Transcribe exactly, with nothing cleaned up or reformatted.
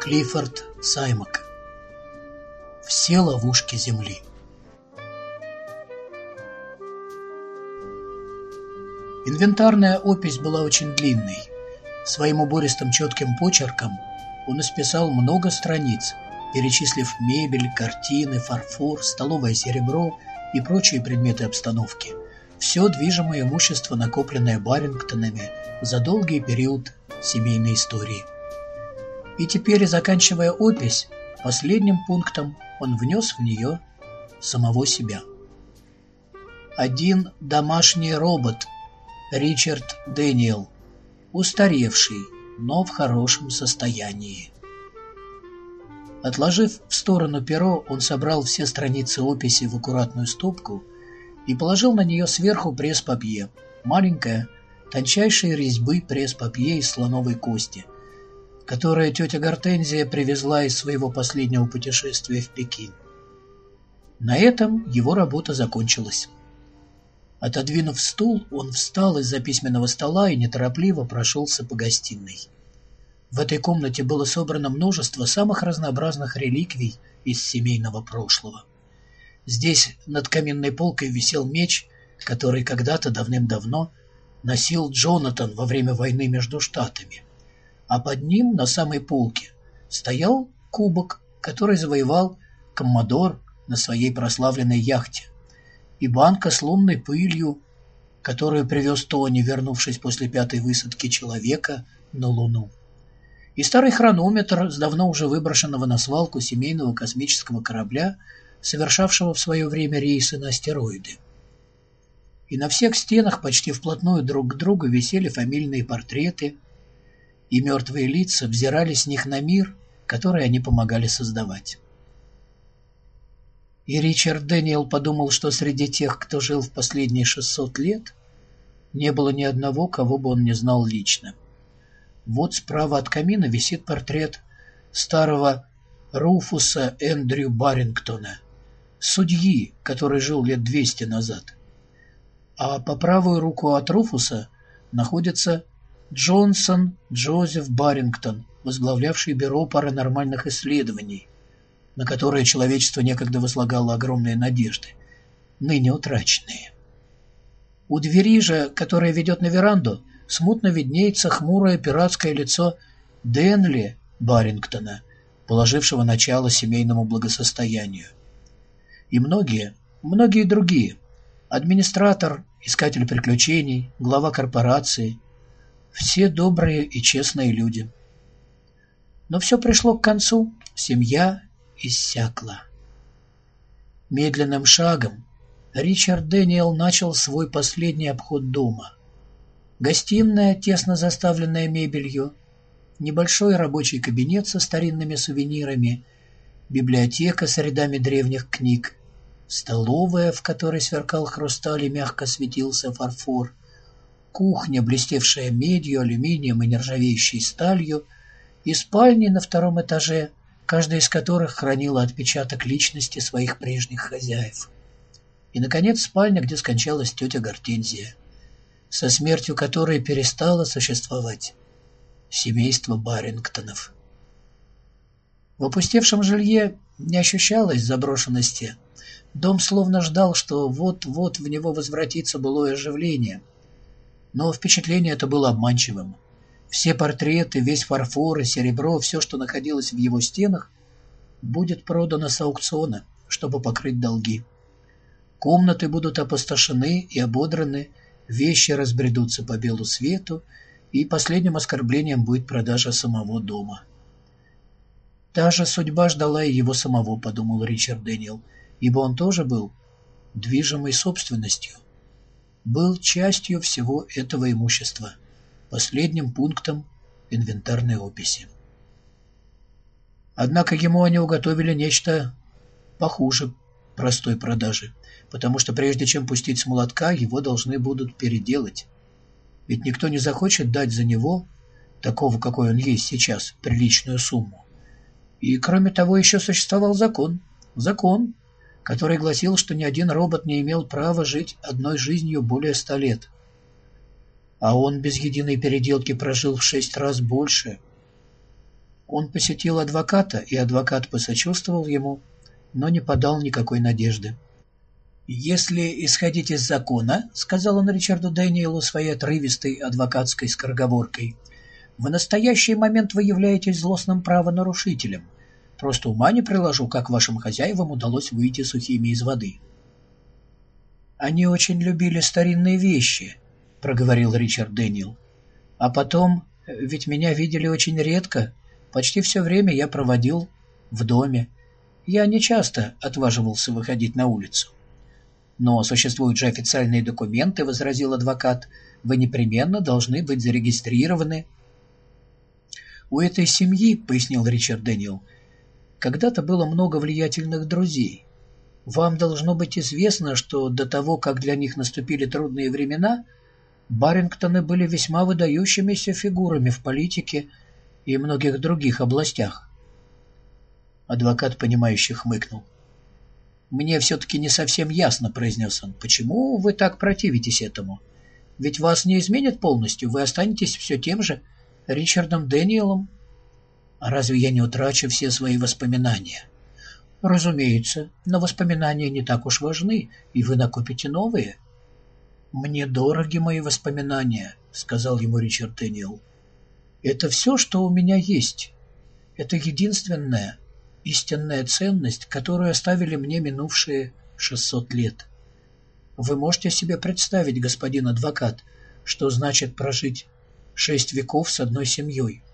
Клиффорд Саймак. Все ловушки Земли. Инвентарная опись была очень длинной. Своим убористым четким почерком он исписал много страниц, перечислив мебель, картины, фарфор, столовое серебро и прочие предметы обстановки. Все движимое имущество, накопленное Барингтонами за долгий период семейной истории. И теперь, заканчивая опись, последним пунктом он внес в нее самого себя. Один домашний робот, Ричард Дэниел, устаревший, но в хорошем состоянии. Отложив в сторону перо, он собрал все страницы описи в аккуратную стопку и положил на нее сверху пресс-папье, маленькое, тончайшей резьбы пресс-папье из слоновой кости, которое тетя Гортензия привезла из своего последнего путешествия в Пекин. На этом его работа закончилась. Отодвинув стул, он встал из-за письменного стола и неторопливо прошелся по гостиной. В этой комнате было собрано множество самых разнообразных реликвий из семейного прошлого. Здесь над каминной полкой висел меч, который когда-то давным-давно носил Джонатан во время войны между штатами, а под ним на самой полке стоял кубок, который завоевал коммодор на своей прославленной яхте, и банка с лунной пылью, которую привез Тони, вернувшись после пятой высадки человека на Луну, и старый хронометр с давно уже выброшенного на свалку семейного космического корабля, совершавшего в свое время рейсы на астероиды. И на всех стенах почти вплотную друг к другу висели фамильные портреты, и мертвые лица взирали с них на мир, который они помогали создавать. И Ричард Дэниел подумал, что среди тех, кто жил в последние шестьсот лет, не было ни одного, кого бы он не знал лично. Вот справа от камина висит портрет старого Руфуса Эндрю Барингтона, судьи, который жил лет двести назад. А по правую руку от Руфуса находится Джонсон Джозеф Барингтон, возглавлявший бюро паранормальных исследований, на которое человечество некогда возлагало огромные надежды, ныне утраченные. У двери же, которая ведет на веранду, смутно виднеется хмурое пиратское лицо Денли Барингтона, положившего начало семейному благосостоянию. И многие, многие другие, администратор, искатель приключений, глава корпорации, все добрые и честные люди. Но все пришло к концу, семья иссякла. Медленным шагом Ричард Дэниел начал свой последний обход дома. Гостиная, тесно заставленная мебелью, небольшой рабочий кабинет со старинными сувенирами, библиотека с рядами древних книг, столовая, в которой сверкал хрусталь и мягко светился фарфор, кухня, блестевшая медью, алюминием и нержавеющей сталью, и спальни на втором этаже, каждая из которых хранила отпечаток личности своих прежних хозяев. И, наконец, спальня, где скончалась тетя Гортензия, со смертью которой перестало существовать семейство Барингтонов. В опустевшем жилье не ощущалось заброшенности. Дом словно ждал, что вот-вот в него возвратится былое оживление. Но впечатление это было обманчивым. Все портреты, весь фарфор и серебро, все, что находилось в его стенах, будет продано с аукциона, чтобы покрыть долги. Комнаты будут опустошены и ободраны, вещи разбредутся по белу свету, и последним оскорблением будет продажа самого дома. Та же судьба ждала и его самого, подумал Ричард Дэниел, ибо он тоже был движимой собственностью, был частью всего этого имущества, последним пунктом инвентарной описи. Однако ему они уготовили нечто похуже простой продажи, потому что прежде чем пустить с молотка, его должны будут переделать. Ведь никто не захочет дать за него, такого, какой он есть сейчас, приличную сумму. И, кроме того, еще существовал закон. Закон, который гласил, что ни один робот не имел права жить одной жизнью более ста лет. А он без единой переделки прожил в шесть раз больше. Он посетил адвоката, и адвокат посочувствовал ему, но не подал никакой надежды. «Если исходить из закона, — сказал он Ричарду Дэниелу своей отрывистой адвокатской скороговоркой, — в настоящий момент вы являетесь злостным правонарушителем. Просто ума не приложу, как вашим хозяевам удалось выйти сухими из воды». «Они очень любили старинные вещи, — проговорил Ричард Дэниел. А потом, ведь меня видели очень редко, почти все время я проводил в доме. Я не часто отваживался выходить на улицу». «Но существуют же официальные документы, — возразил адвокат, — вы непременно должны быть зарегистрированы». «У этой семьи, — пояснил Ричард Дэниел, — когда-то было много влиятельных друзей. Вам должно быть известно, что до того, как для них наступили трудные времена, Барингтоны были весьма выдающимися фигурами в политике и многих других областях». Адвокат, понимающе хмыкнул. «Мне все-таки не совсем ясно, — произнес он, — почему вы так противитесь этому? Ведь вас не изменят полностью, вы останетесь все тем же Ричардом Дэниелом». «А разве я не утрачу все свои воспоминания?» «Разумеется, но воспоминания не так уж важны, и вы накопите новые». «Мне дороги мои воспоминания, — сказал ему Ричард Дэниел. Это все, что у меня есть. Это единственная истинная ценность, которую оставили мне минувшие шестьсот лет. Вы можете себе представить, господин адвокат, что значит прожить шесть веков с одной семьей?